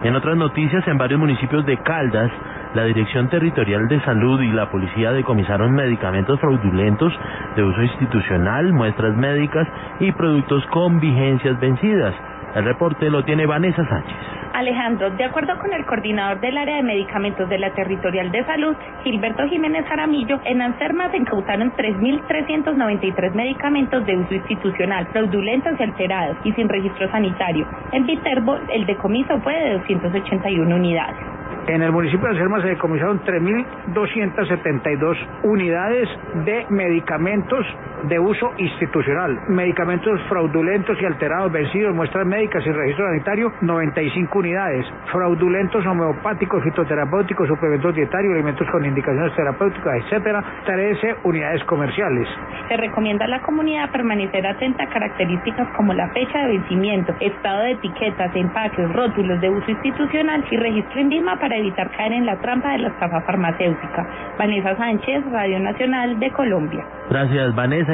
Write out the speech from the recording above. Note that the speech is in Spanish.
En otras noticias, en varios municipios de Caldas, la Dirección Territorial de Salud y la policía decomisaron medicamentos fraudulentos de uso institucional, muestras médicas y productos con vigencias vencidas. El reporte lo tiene Vanessa Sánchez. Alejandro, de acuerdo con el coordinador del área de medicamentos de la Territorial de Salud, Gilberto Jiménez Jaramillo, en Anserma se incautaron 3.393 medicamentos de uso institucional, fraudulentos y alterados y sin registro sanitario. En Viterbo, el decomiso fue de 281 unidades. En el municipio de Anserma se decomisaron 3.272 unidades de medicamentos de uso institucional, medicamentos fraudulentos y alterados, vencidos, muestras médicas y registro sanitario, 95 unidades, fraudulentos homeopáticos, fitoterapéuticos, suplementos dietarios, alimentos con indicaciones terapéuticas, etcétera, 13 unidades comerciales. Se recomienda a la comunidad permanecer atenta a características como la fecha de vencimiento, estado de etiquetas, empaques, rótulos de uso institucional y registro INVIMA para evitar caer en la trampa de la estafa farmacéutica. Vanessa Sánchez, Radio Nacional de Colombia. Gracias, Vanessa.